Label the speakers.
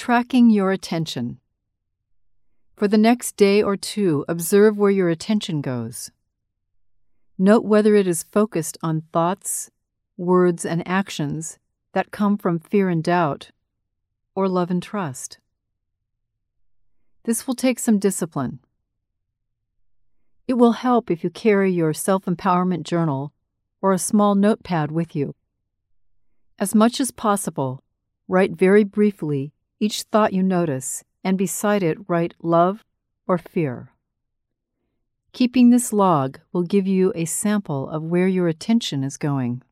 Speaker 1: Tracking your attention. For the next day or two, observe where your attention goes. Note whether it is focused on thoughts, words, and actions that come from fear and doubt, or love and trust. This will take some discipline. It will help if you carry your self-empowerment journal or a small notepad with you. As much as possible, write very briefly each thought you notice, and beside it write love or fear. Keeping this log will give you a sample of where your attention is going.